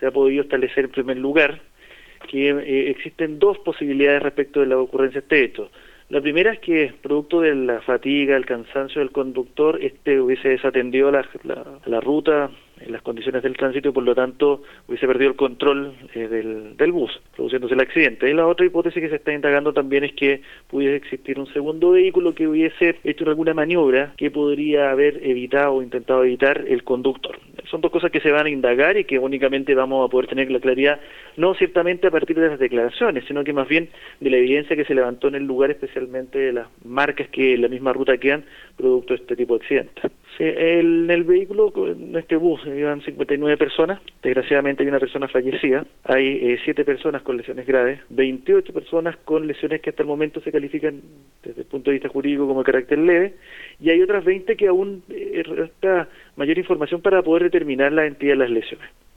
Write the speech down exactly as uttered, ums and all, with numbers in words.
se ha podido establecer en primer lugar que eh, existen dos posibilidades respecto de la ocurrencia de este hecho. La primera es que, producto de la fatiga, el cansancio del conductor, este hubiese desatendido la, la, la ruta, en las condiciones del tránsito y por lo tanto hubiese perdido el control eh, del, del bus, produciéndose el accidente. Y la otra hipótesis que se está indagando también es que pudiese existir un segundo vehículo que hubiese hecho alguna maniobra que podría haber evitado o intentado evitar el conductor. Son dos cosas que se van a indagar y que únicamente vamos a poder tener la claridad, no ciertamente a partir de las declaraciones, sino que más bien de la evidencia que se levantó en el lugar, especialmente de las marcas que en la misma ruta quedan producto de este tipo de accidentes. Sí, el, en el vehículo, en este bus, iban cincuenta y nueve personas, desgraciadamente hay una persona fallecida, hay eh, siete personas con lesiones graves, veintiocho personas con lesiones que hasta el momento se califican desde el punto de vista jurídico como de carácter leve, y hay otras veinte que aún eh, resta mayor información para poder determinar la entidad de las lesiones.